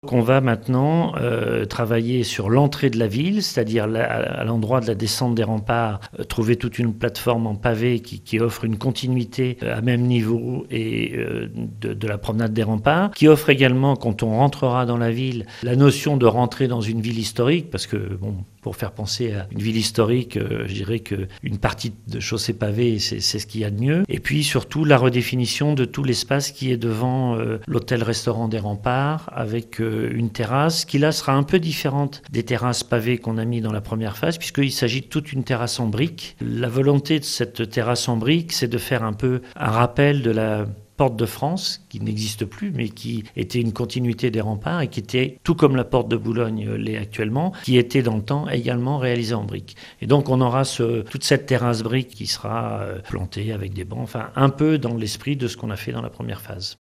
On va maintenant travailler sur l'entrée de la ville, c'est-à-dire à l'endroit de la descente des remparts, trouver toute une plateforme en pavé qui offre une continuité à même niveau et de la promenade des remparts, qui offre également, quand on rentrera dans la ville, la notion de rentrer dans une ville historique, parce que pour faire penser à une ville historique, je dirais qu'une partie de chaussée pavée, c'est ce qu'il y a de mieux. Et puis surtout la redéfinition de tout l'espace qui est devant l'hôtel-restaurant des remparts, avec une terrasse qui là sera un peu différente des terrasses pavées qu'on a mis dans la première phase, puisqu'il s'agit de toute une terrasse en briques. La volonté de cette terrasse en briques, c'est de faire un peu un rappel de la Porte de France, qui n'existe plus, mais qui était une continuité des remparts et qui était, tout comme la Porte de Boulogne l'est actuellement, qui était dans le temps également réalisée en briques. Et donc on aura toute cette terrasse brique qui sera plantée avec des bancs, enfin un peu dans l'esprit de ce qu'on a fait dans la première phase.